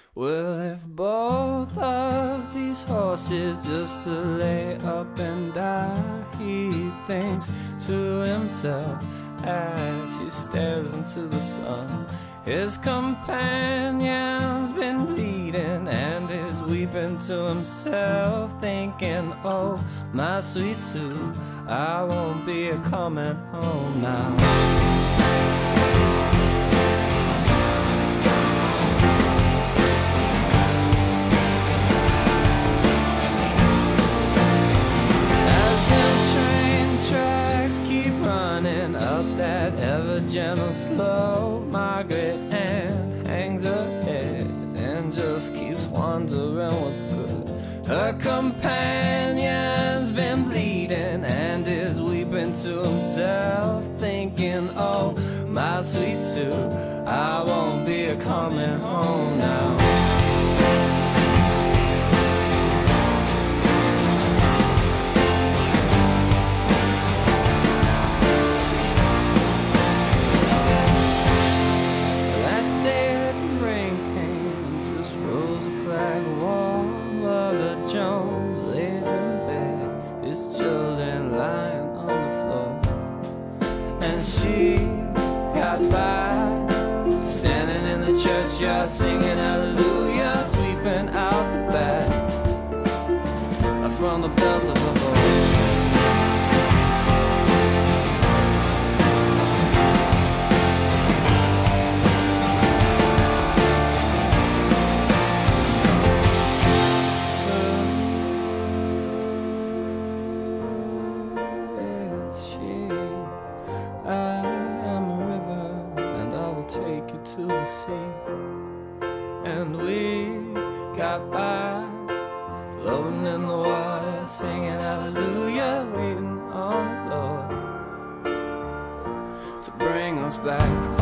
Well, if both of these horses just to lay up and die, he thinks to himself as he stares into the sun. His companion's been bleeding and is weeping to himself, thinking, oh, my sweet Sue, I won't be a-coming home now. That ever gentle slow, Margaret Ann hangs her head and just keeps wondering what's good. Her companion's been bleeding and is weeping to himself, thinking, oh, my sweet Sue, I won't be a-coming home now. Jones lays in bed, his children lying on the floor, and she got by, standing in the churchyard singing hallelujah, sweeping out the back from the bells of her voice. Take you to the sea, and we got by, floating in the water, singing hallelujah, waiting on the Lord to bring us back